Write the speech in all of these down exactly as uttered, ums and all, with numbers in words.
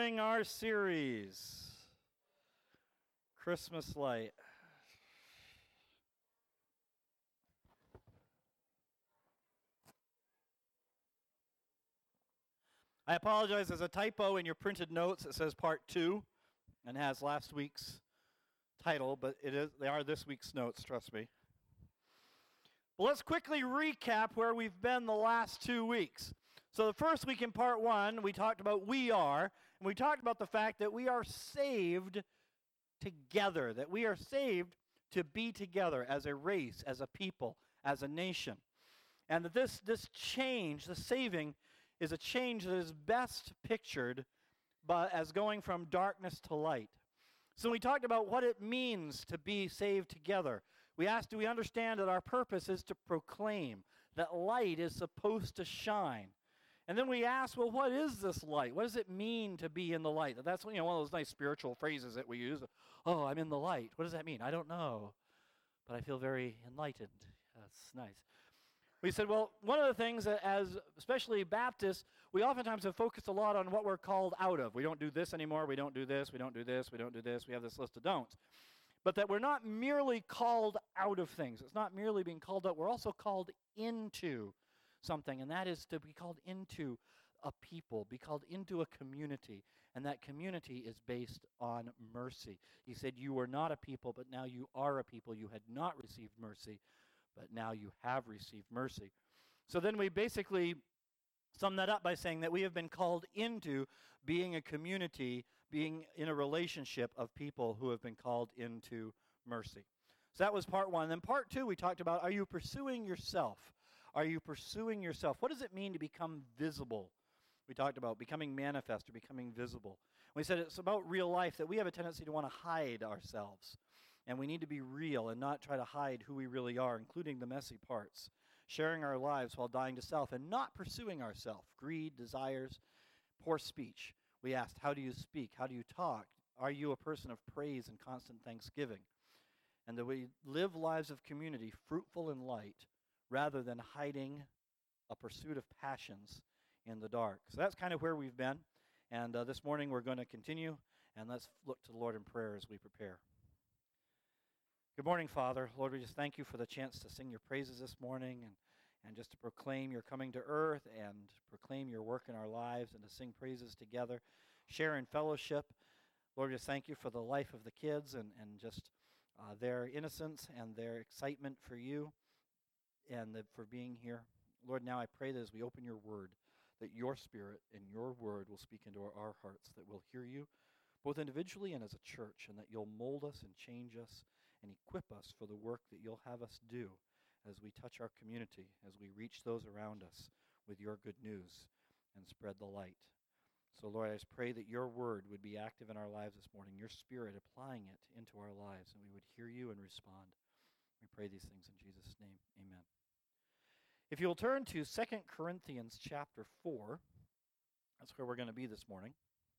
Our series, Christmas Light. I apologize, there's a typo in your printed notes. It says part two and has last week's title, but it is they are this week's notes, trust me. But let's quickly recap where we've been the last two weeks. So the first week in part one, we talked about we are, and we talked about the fact that we are saved together, that we are saved to be together as a race, as a people, as a nation. And that this, this change, the saving, is a change that is best pictured by, as going from darkness to light. So we talked about what it means to be saved together. We asked, do we understand that our purpose is to proclaim, that light is supposed to shine? And then we asked, well, what is this light? What does it mean to be in the light? That's you know, one of those nice spiritual phrases that we use. Oh, I'm in the light. What does that mean? I don't know, but I feel very enlightened. That's nice. We said, well, one of the things that as especially Baptists, we oftentimes have focused a lot on what we're called out of. We don't do this anymore. We don't do this. We don't do this. We don't do this. We have this list of don'ts. But that we're not merely called out of things. It's not merely being called out. We're also called into something, and that is to be called into a people, be called into a community, and that community is based on mercy. He said, you were not a people, but now you are a people. You had not received mercy, but now you have received mercy. So then we basically sum that up by saying that we have been called into being a community, being in a relationship of people who have been called into mercy. So that was part one. Then part two, we talked about, are you pursuing yourself? Are you pursuing yourself? What does it mean to become visible? We talked about becoming manifest or becoming visible. We said it's about real life, that we have a tendency to want to hide ourselves. And we need to be real and not try to hide who we really are, including the messy parts. Sharing our lives while dying to self and not pursuing ourselves. Greed, desires, poor speech. We asked, how do you speak? How do you talk? Are you a person of praise and constant thanksgiving? And that we live lives of community, fruitful in light, rather than hiding a pursuit of passions in the dark. So that's kind of where we've been. And uh, this morning we're going to continue, and let's look to the Lord in prayer as we prepare. Good morning, Father. Lord, we just thank you for the chance to sing your praises this morning and, and just to proclaim your coming to earth and proclaim your work in our lives and to sing praises together, share in fellowship. Lord, we just thank you for the life of the kids and, and just uh, their innocence and their excitement for you and the, for being here. Lord, now I pray that as we open your word, that your spirit and your word will speak into our, our hearts, that we'll hear you both individually and as a church, and that you'll mold us and change us and equip us for the work that you'll have us do as we touch our community, as we reach those around us with your good news and spread the light. So, Lord, I just pray that your word would be active in our lives this morning, your spirit applying it into our lives, and we would hear you and respond. We pray these things in Jesus' name. Amen. If you'll turn to Second Corinthians chapter four, that's where we're going to be this morning.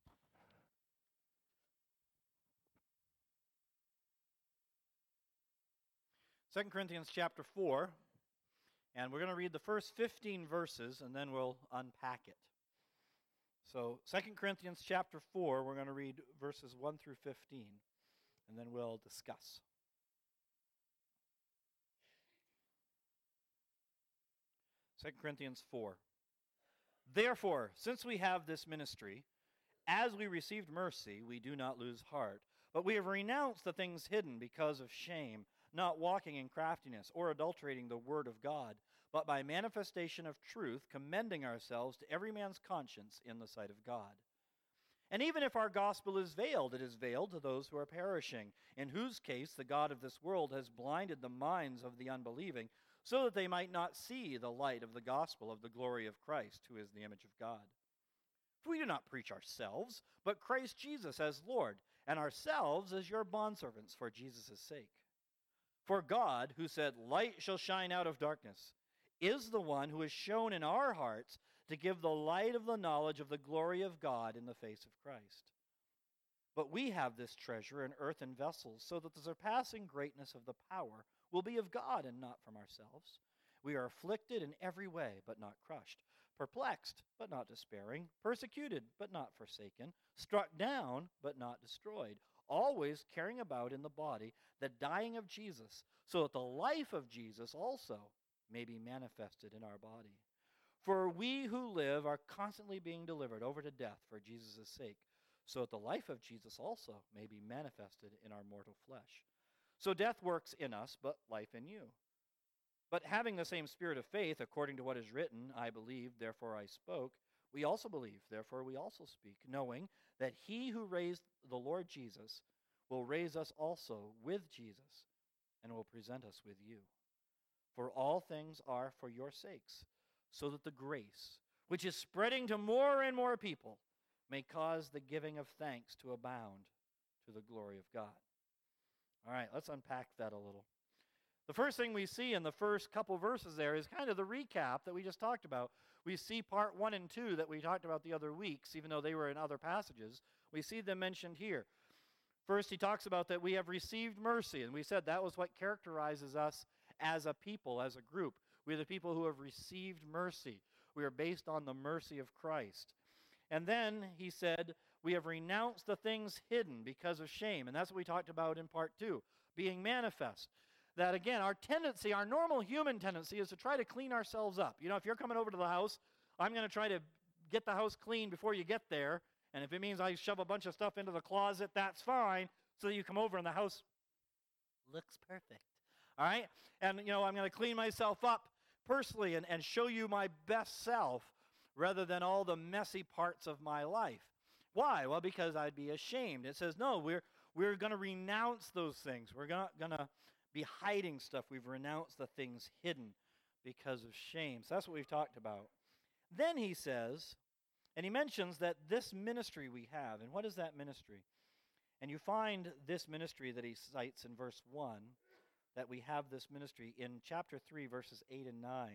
Second Corinthians chapter four, and we're going to read the first fifteen verses, and then we'll unpack it. So Second Corinthians chapter four, we're going to read verses one through fifteen, and then we'll discuss. Second Corinthians four. Therefore, since we have this ministry, as we received mercy, we do not lose heart, but we have renounced the things hidden because of shame, not walking in craftiness or adulterating the word of God, but by manifestation of truth, commending ourselves to every man's conscience in the sight of God. And even if our gospel is veiled, it is veiled to those who are perishing, in whose case the God of this world has blinded the minds of the unbelieving, so that they might not see the light of the gospel of the glory of Christ, who is the image of God. For we do not preach ourselves, but Christ Jesus as Lord, and ourselves as your bondservants for Jesus' sake. For God, who said, light shall shine out of darkness, is the one who has shown in our hearts to give the light of the knowledge of the glory of God in the face of Christ. But we have this treasure in earthen vessels, so that the surpassing greatness of the power will be of God and not from ourselves. We are afflicted in every way, but not crushed, perplexed, but not despairing, persecuted, but not forsaken, struck down, but not destroyed, always carrying about in the body the dying of Jesus, so that the life of Jesus also may be manifested in our body. For we who live are constantly being delivered over to death for Jesus' sake, so that the life of Jesus also may be manifested in our mortal flesh. So death works in us, but life in you. But having the same spirit of faith, according to what is written, I believed, therefore I spoke, we also believe, therefore we also speak, knowing that he who raised the Lord Jesus will raise us also with Jesus and will present us with you. For all things are for your sakes, so that the grace, which is spreading to more and more people, may cause the giving of thanks to abound to the glory of God. All right, let's unpack that a little. The first thing we see in the first couple verses there is kind of the recap that we just talked about. We see part one and two that we talked about the other weeks, even though they were in other passages. We see them mentioned here. First, he talks about that we have received mercy, and we said that was what characterizes us as a people, as a group. We are the people who have received mercy. We are based on the mercy of Christ. And then he said, we have renounced the things hidden because of shame. And that's what we talked about in part two, being manifest. That again, our tendency, our normal human tendency is to try to clean ourselves up. You know, if you're coming over to the house, I'm going to try to get the house clean before you get there. And if it means I shove a bunch of stuff into the closet, that's fine. So that you come over and the house looks perfect. All right? And, you know, I'm going to clean myself up personally and, and show you my best self rather than all the messy parts of my life. Why? Well, because I'd be ashamed. It says, no, we're, we're going to renounce those things. We're not going to be hiding stuff. We've renounced the things hidden because of shame. So that's what we've talked about. Then he says, and he mentions that this ministry we have, and what is that ministry? And you find this ministry that he cites in verse one, that we have this ministry in chapter three, verses eight and nine.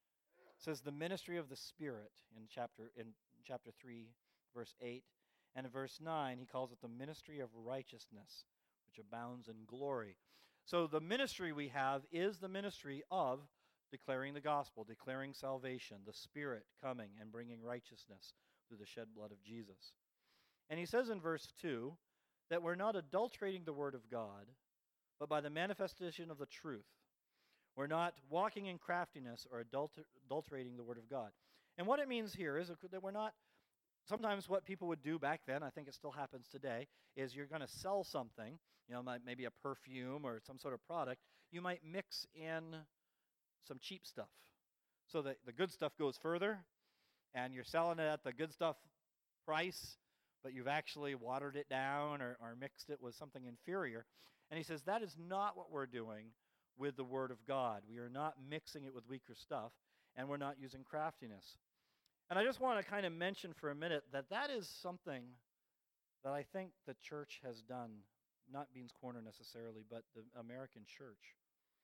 It says the ministry of the Spirit in chapter in chapter three, verse eight. And in verse nine, he calls it the ministry of righteousness, which abounds in glory. So the ministry we have is the ministry of declaring the gospel, declaring salvation, the Spirit coming and bringing righteousness through the shed blood of Jesus. And he says in verse two that we're not adulterating the word of God, but by the manifestation of the truth. We're not walking in craftiness or adulter- adulterating the word of God. And what it means here is that we're not, sometimes what people would do back then, I think it still happens today, is you're going to sell something, you know, maybe a perfume or some sort of product. You might mix in some cheap stuff so that the good stuff goes further, and you're selling it at the good stuff price, but you've actually watered it down or, or mixed it with something inferior. And he says that is not what we're doing with the Word of God. We are not mixing it with weaker stuff, and we're not using craftiness. And I just want to kind of mention for a minute that that is something that I think the church has done, not Beans Corner necessarily, but the American church.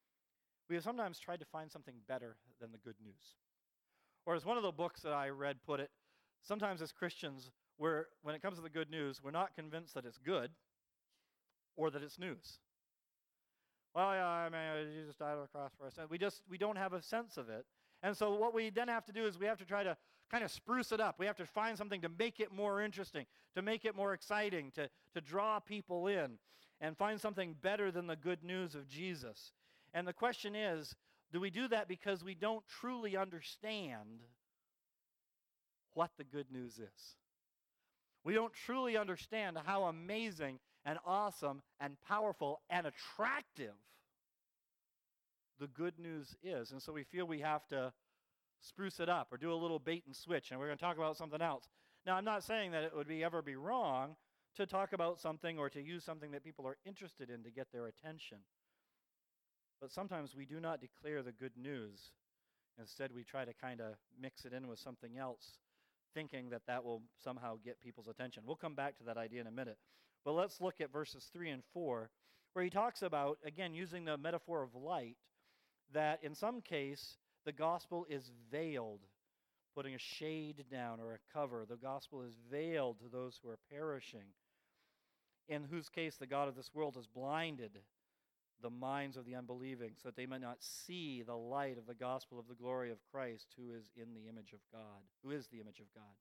We have sometimes tried to find something better than the good news. Or as one of the books that I read put it, sometimes as Christians, we're, when it comes to the good news, we're not convinced that it's good or that it's news. Well, yeah, I mean, Jesus died on the cross for us. We just, we don't have a sense of it. And so what we then have to do is we have to try to kind of spruce it up. We have to find something to make it more interesting, to make it more exciting, to, to draw people in, and find something better than the good news of Jesus. And the question is, do we do that because we don't truly understand what the good news is? We don't truly understand how amazing and awesome and powerful and attractive the good news is. And so we feel we have to spruce it up or do a little bait and switch, and we're going to talk about something else. Now, I'm not saying that it would be ever be wrong to talk about something or to use something that people are interested in to get their attention. But sometimes we do not declare the good news. Instead, we try to kind of mix it in with something else, thinking that that will somehow get people's attention. We'll come back to that idea in a minute. But let's look at verses three and four, where he talks about, again, using the metaphor of light, that in some case, the gospel is veiled, putting a shade down or a cover. The gospel is veiled to those who are perishing, in whose case the God of this world is blinded the minds of the unbelieving, so that they might not see the light of the gospel of the glory of Christ, who is in the image of God, who is the image of God.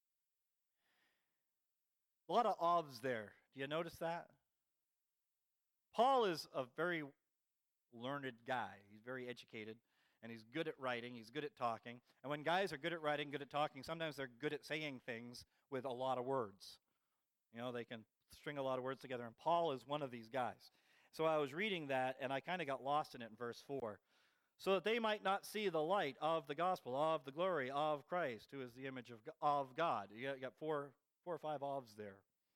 A lot of ofs there. Do you notice that? Paul is a very learned guy. He's very educated, and he's good at writing. He's good at talking. And when guys are good at writing, good at talking, sometimes they're good at saying things with a lot of words. You know, they can string a lot of words together, and Paul is one of these guys. So I was reading that, and I kind of got lost in it in verse four. So that they might not see the light of the gospel, of the glory of Christ, who is the image of, of God. You got, you got four, four or five ofs there.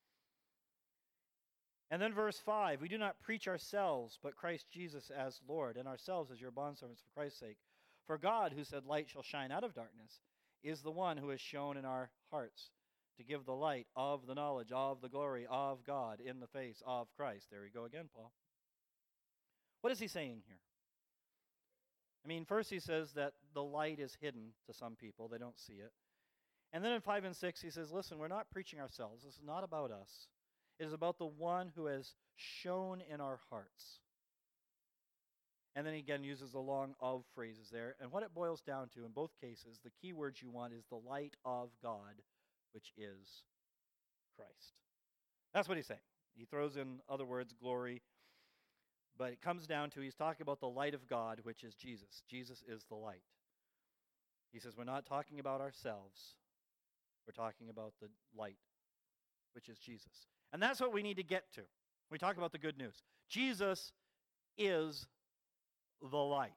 And then verse five, we do not preach ourselves, but Christ Jesus as Lord, and ourselves as your bondservants for Christ's sake. For God, who said, light shall shine out of darkness, is the one who has shown in our hearts to give the light of the knowledge of the glory of God in the face of Christ. There we go again, Paul. What is he saying here? I mean, first he says that the light is hidden to some people. They don't see it. And then in five and six he says, listen, we're not preaching ourselves. This is not about us. It is about the one who has shone in our hearts. And then he again uses the long of phrases there. And what it boils down to in both cases, the key words you want is the light of God, which is Christ. That's what he's saying. He throws in other words, glory. But it comes down to he's talking about the light of God, which is Jesus. Jesus is the light. He says we're not talking about ourselves. We're talking about the light, which is Jesus. And that's what we need to get to. We talk about the good news. Jesus is the light.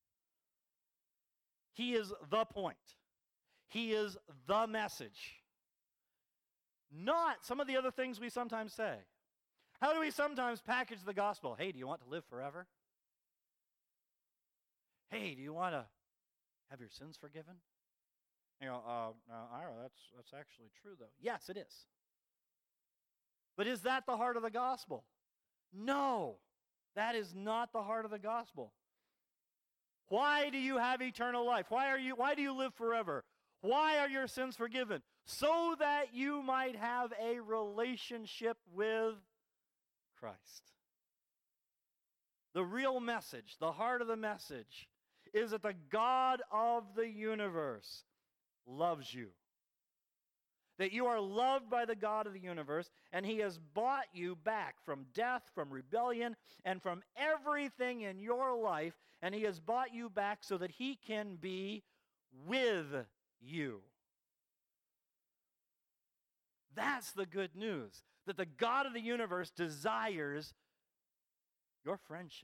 He is the point. He is the message. Not some of the other things we sometimes say. How do we sometimes package the gospel? Hey, do you want to live forever? Hey, do you want to have your sins forgiven? You know, uh, uh, Ira, that's, that's actually true, though. Yes, it is. But is that the heart of the gospel? No, that is not the heart of the gospel. Why do you have eternal life? Why are you? Why do you live forever? Why are your sins forgiven? So that you might have a relationship with Christ. The real message, the heart of the message, is that the God of the universe loves you. That you are loved by the God of the universe, and he has bought you back from death, from rebellion, and from everything in your life, and he has bought you back so that he can be with you. That's the good news, that the God of the universe desires your friendship,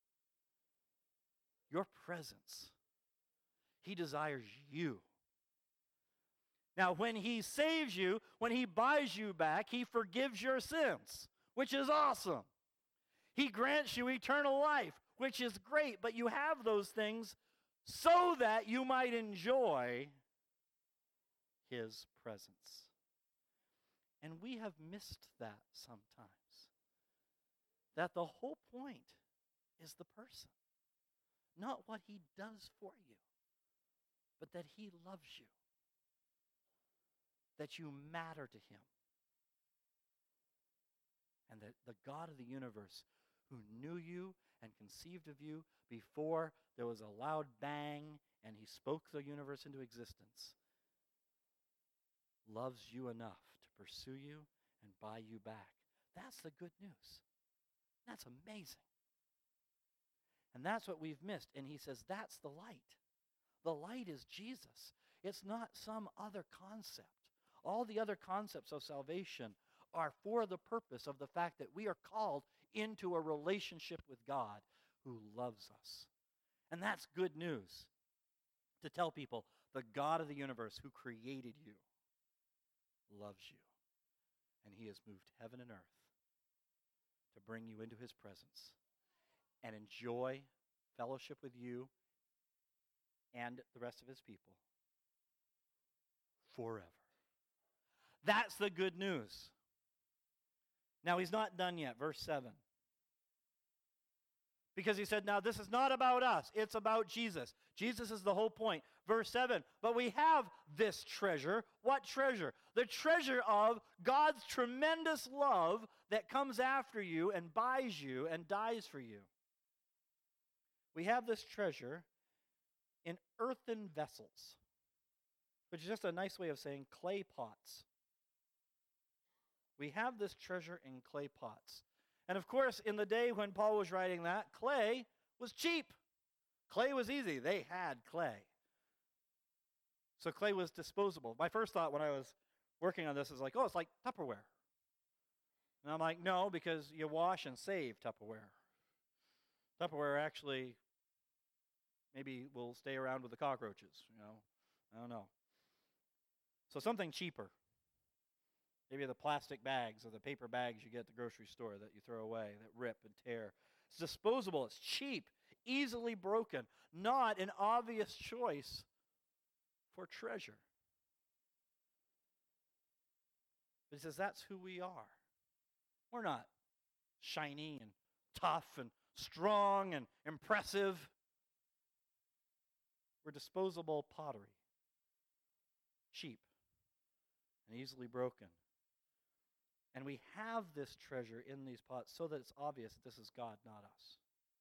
your presence. He desires you. Now, when he saves you, when he buys you back, he forgives your sins, which is awesome. He grants you eternal life, which is great, but you have those things so that you might enjoy his presence. And we have missed that sometimes. That the whole point is the person, not what he does for you, but that he loves you. That you matter to him. And that the God of the universe, who knew you and conceived of you before there was a loud bang and he spoke the universe into existence, loves you enough to pursue you and buy you back. That's the good news. That's amazing. And that's what we've missed. And he says that's the light. The light is Jesus. It's not some other concept. All the other concepts of salvation are for the purpose of the fact that we are called into a relationship with God who loves us. And that's good news to tell people the God of the universe who created you loves you. And he has moved heaven and earth to bring you into his presence and enjoy fellowship with you and the rest of his people forever. That's the good news. Now, he's not done yet. Verse seven. Because he said, now this is not about us. It's about Jesus. Jesus is the whole point. Verse seven. But we have this treasure. What treasure? The treasure of God's tremendous love that comes after you and buys you and dies for you. We have this treasure in earthen vessels, which is just a nice way of saying clay pots. We have this treasure in clay pots. And of course, in the day when Paul was writing that, clay was cheap. Clay was easy. They had clay. So clay was disposable. My first thought when I was working on this is like, oh, it's like Tupperware. And I'm like, no, because you wash and save Tupperware. Tupperware actually maybe will stay around with the cockroaches, you know. I don't know. So something cheaper. Maybe the plastic bags or the paper bags you get at the grocery store that you throw away, that rip and tear. It's disposable. It's cheap, easily broken. Not an obvious choice for treasure. But he says that's who we are. We're not shiny and tough and strong and impressive. We're disposable pottery. Cheap and easily broken. And we have this treasure in these pots so that it's obvious that this is God, not us.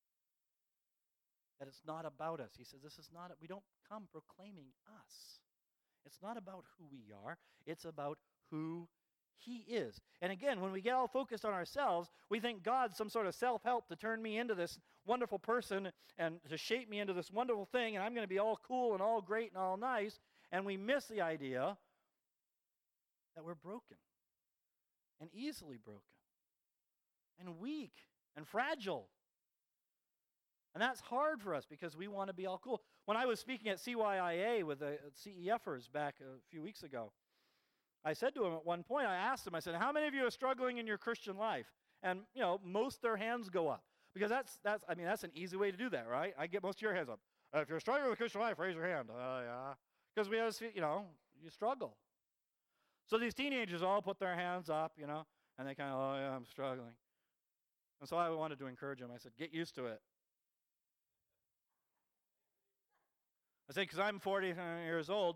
That it's not about us. He says this is not, we don't come proclaiming us. It's not about who we are. It's about who He is. And again, when we get all focused on ourselves, we think God's some sort of self-help to turn me into this wonderful person and to shape me into this wonderful thing, and I'm going to be all cool and all great and all nice. And we miss the idea that we're broken and easily broken and weak and fragile. And that's hard for us because we want to be all cool. When I was speaking at C Y I A with the CEFers back a few weeks ago, I said to them at one point, I asked them, I said, how many of you are struggling in your Christian life? And, you know, most their hands go up. Because that's, that's I mean, that's an easy way to do that, right? I get most of your hands up. Uh, if you're struggling with Christian life, raise your hand. Uh, yeah. Because we have, you know, you struggle. So these teenagers all put their hands up, you know, and they kind of, oh, yeah, I'm struggling. And so I wanted to encourage them. I said, get used to it. I said, because I'm forty years old.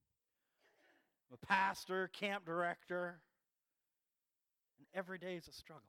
I'm a pastor, camp director, and every day is a struggle.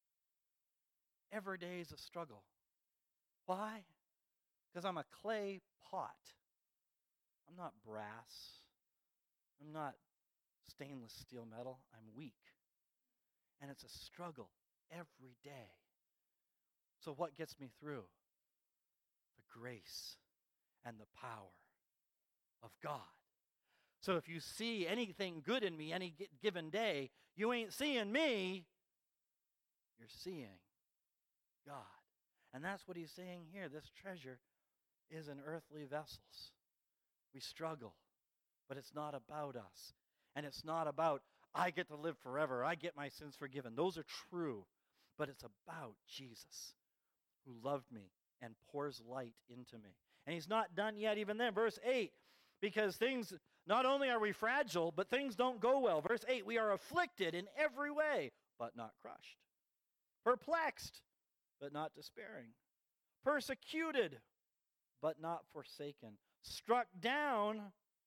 Every day is a struggle. Why? Because I'm a clay pot. I'm not brass. I'm not stainless steel metal. I'm weak. And it's a struggle every day. So what gets me through? The grace and the power of God. So if you see anything good in me any given day, you ain't seeing me, you're seeing God. And that's what he's saying here. This treasure is in earthly vessels. We struggle, but it's not about us. And it's not about, I get to live forever, I get my sins forgiven. Those are true, but it's about Jesus, who loved me and pours light into me. And he's not done yet even then. Verse eight, because things, not only are we fragile, but things don't go well. Verse eight, we are afflicted in every way, but not crushed. Perplexed, but not despairing. Persecuted, but not forsaken. Struck down,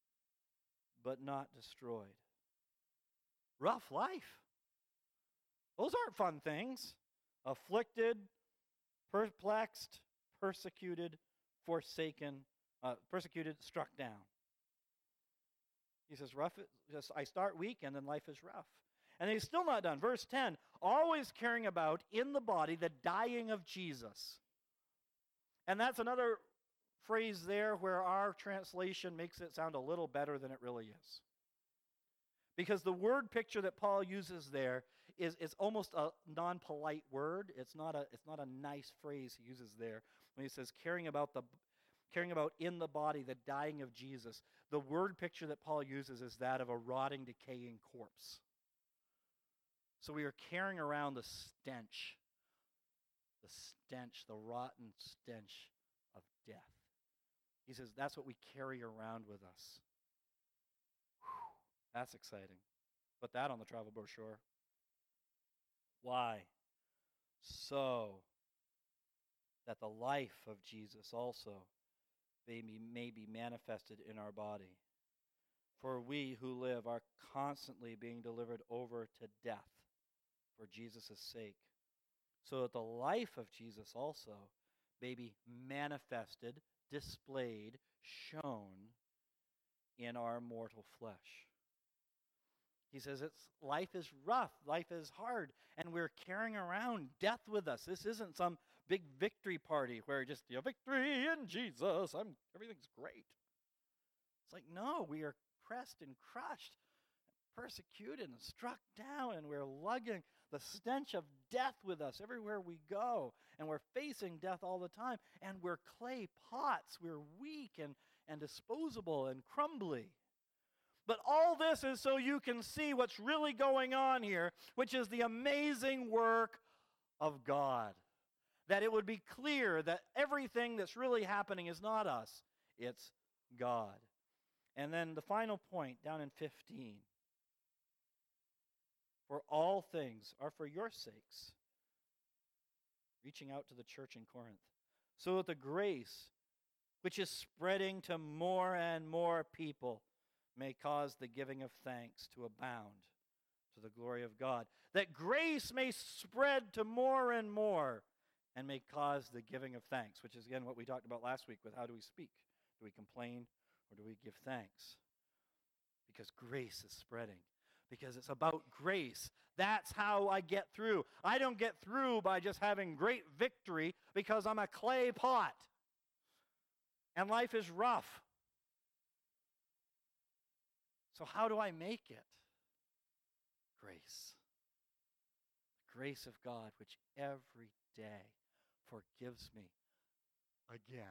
but not destroyed. Rough life. Those aren't fun things. Afflicted, perplexed, persecuted, forsaken, uh, persecuted, struck down. He says, rough, just, I start weak and then life is rough. And he's still not done. Verse ten, always caring about in the body the dying of Jesus. And that's another phrase there where our translation makes it sound a little better than it really is. Because the word picture that Paul uses there is, is almost a non-polite word. It's not a, it's not a nice phrase he uses there when he says caring about the caring about in the body the dying of Jesus. The word picture that Paul uses is that of a rotting, decaying corpse. So we are carrying around the stench, the stench, the rotten stench of death. He says that's what we carry around with us. Whew, that's exciting. Put that on the travel brochure. Why? So that the life of Jesus also may be, may be manifested in our body. For we who live are constantly being delivered over to death for Jesus' sake, so that the life of Jesus also may be manifested, displayed, shown in our mortal flesh. He says it's life is rough, life is hard, and we're carrying around death with us. This isn't some big victory party where just, you know, victory in Jesus, I'm everything's great. It's like, no, we are pressed and crushed, persecuted and struck down, and we're lugging the stench of death with us everywhere we go, and we're facing death all the time, and we're clay pots. We're weak and, and disposable and crumbly. But all this is so you can see what's really going on here, which is the amazing work of God. That it would be clear that everything that's really happening is not us, it's God. And then the final point down in fifteen. For all things are for your sakes, reaching out to the church in Corinth, so that the grace which is spreading to more and more people may cause the giving of thanks to abound to the glory of God. That grace may spread to more and more and may cause the giving of thanks, which is again what we talked about last week with how do we speak? Do we complain or do we give thanks? Because grace is spreading. Because it's about grace. That's how I get through. I don't get through by just having great victory because I'm a clay pot. And life is rough. So how do I make it? Grace. The grace of God, which every day forgives me again.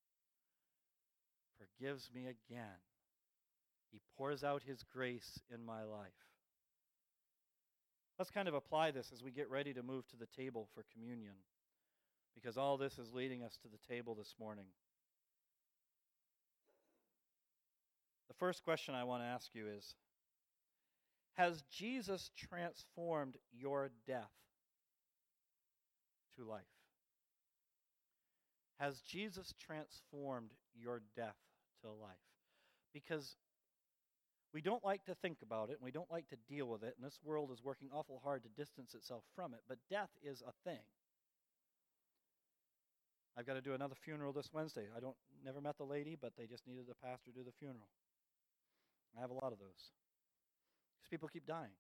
Forgives me again. He pours out his grace in my life. Let's kind of apply this as we get ready to move to the table for communion, because all this is leading us to the table this morning. The first question I want to ask you is, has Jesus transformed your death to life? Has Jesus transformed your death to life? Because we don't like to think about it, and we don't like to deal with it, and this world is working awful hard to distance itself from it, but death is a thing. I've got to do another funeral this Wednesday. I don't never met the lady, but they just needed the pastor to do the funeral. I have a lot of those. Because people keep dying.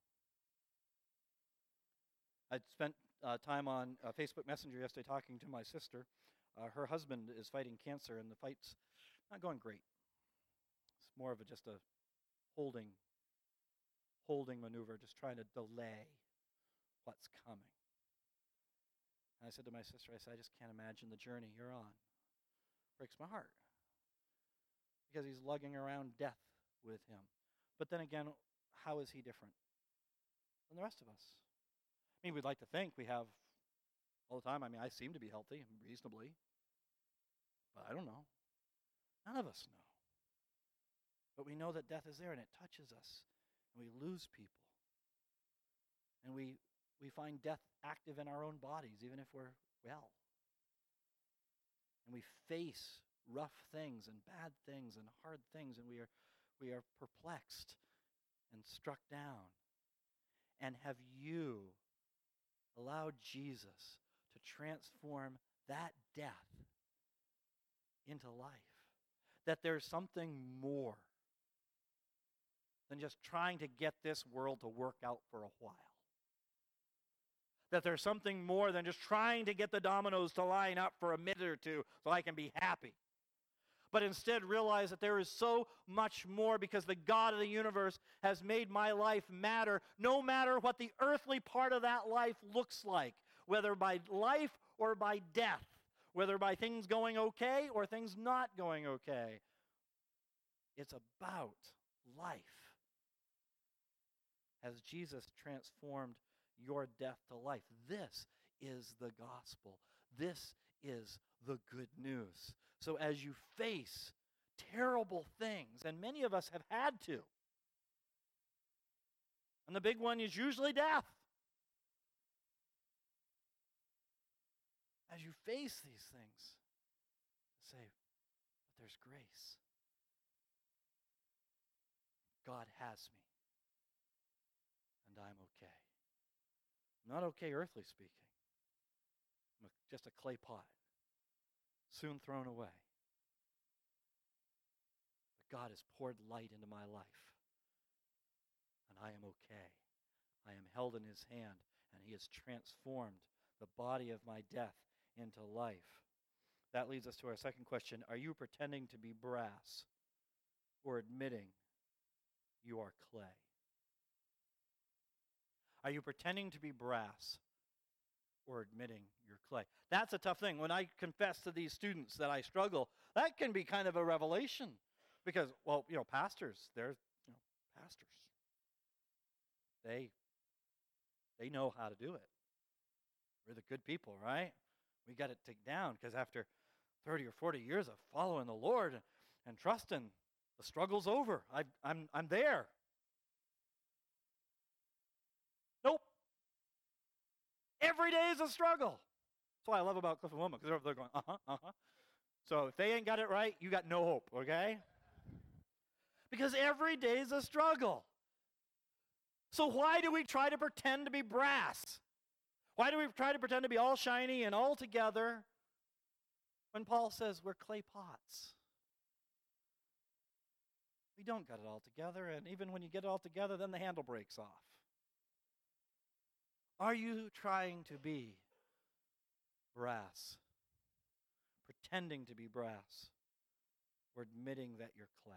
I spent uh, time on uh, Facebook Messenger yesterday talking to my sister. Uh, her husband is fighting cancer, and the fight's not going great. It's more of a, just a holding, holding maneuver, just trying to delay what's coming. And I said to my sister, I said, I just can't imagine the journey you're on. Breaks my heart. Because he's lugging around death with him. But then again, how is he different than the rest of us? I mean, we'd like to think we have all the time. I mean, I seem to be healthy, reasonably. But I don't know. None of us know. But we know that death is there and it touches us. And we lose people. And we, we find death active in our own bodies, even if we're well. And we face rough things and bad things and hard things, and we are, we are perplexed and struck down. And have you allowed Jesus to transform that death into life? That there's something more than just trying to get this world to work out for a while. That there's something more than just trying to get the dominoes to line up for a minute or two so I can be happy. But instead realize that there is so much more, because the God of the universe has made my life matter, no matter what the earthly part of that life looks like, whether by life or by death, whether by things going okay or things not going okay. It's about life. Has Jesus transformed your death to life? This is the gospel. This is the good news. So as you face terrible things, and many of us have had to, and the big one is usually death. As you face these things, say, but there's grace. God has me. And I'm okay. I'm not okay earthly speaking. I'm a, just a clay pot. soon thrown away. But God has poured light into my life, and I am okay. I am held in his hand, and he has transformed the body of my death into life. That leads us to our second question. Are you pretending to be brass or admitting you are clay? Are you pretending to be brass or admitting you're clay? That's a tough thing. When I confess to these students that I struggle, that can be kind of a revelation. Because, well, you know, pastors, they're, you know, pastors. They, they know how to do it. We're the good people, right? We got it taken down because after thirty or forty years of following the Lord and, and trusting, the struggle's over. I, I'm, I'm there. Nope. Every day is a struggle. That's what I love about Cliff and Wilma, because they're, they're going, uh-huh, uh-huh. So if they ain't got it right, you got no hope, okay? Because every day is a struggle. So why do we try to pretend to be brass? Why do we try to pretend to be all shiny and all together when Paul says we're clay pots? We don't got it all together, and even when you get it all together, then the handle breaks off. Are you trying to be brass, pretending to be brass, or admitting that you're clay?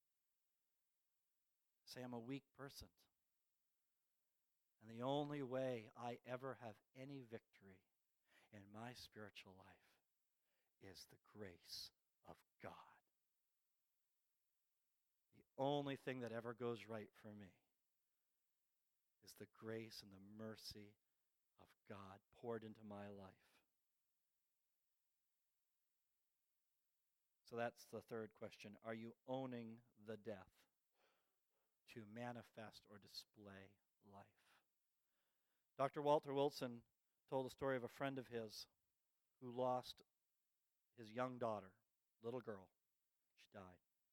Say, I'm a weak person, and the only way I ever have any victory in my spiritual life is the grace of God. The only thing that ever goes right for me is the grace and the mercy of God poured into my life. So that's the third question. Are you owning the death to manifest or display life? Doctor Walter Wilson told a story of a friend of his who lost his young daughter, little girl. She died.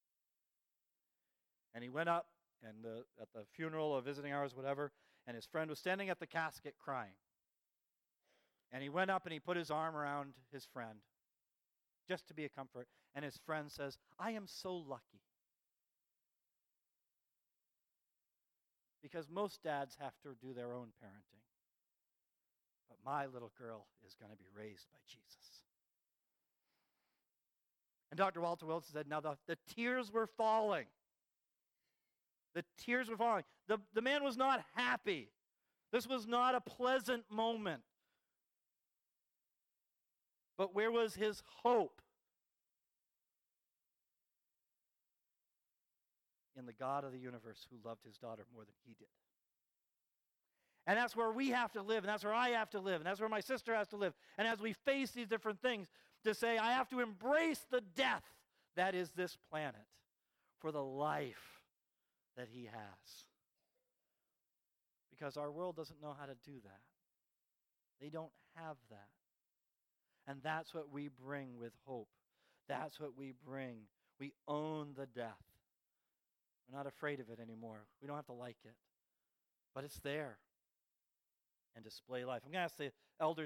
And he went up and the, at the funeral or visiting hours, whatever, and his friend was standing at the casket crying. And he went up and he put his arm around his friend just to be a comfort. And his friend says, I am so lucky. Because most dads have to do their own parenting. But my little girl is going to be raised by Jesus. And Doctor Walter Wilson said, now the, the tears were falling. The tears were falling. The, the man was not happy. This was not a pleasant moment. But where was his hope? In the God of the universe who loved his daughter more than he did. And that's where we have to live, and that's where I have to live, and that's where my sister has to live. And as we face these different things, to say, I have to embrace the death that is this planet for the life that he has. Because our world doesn't know how to do that. They don't have that. And that's what we bring with hope. That's what we bring. We own the death. We're not afraid of it anymore. We don't have to like it. But it's there. And display life. I'm going to ask the elders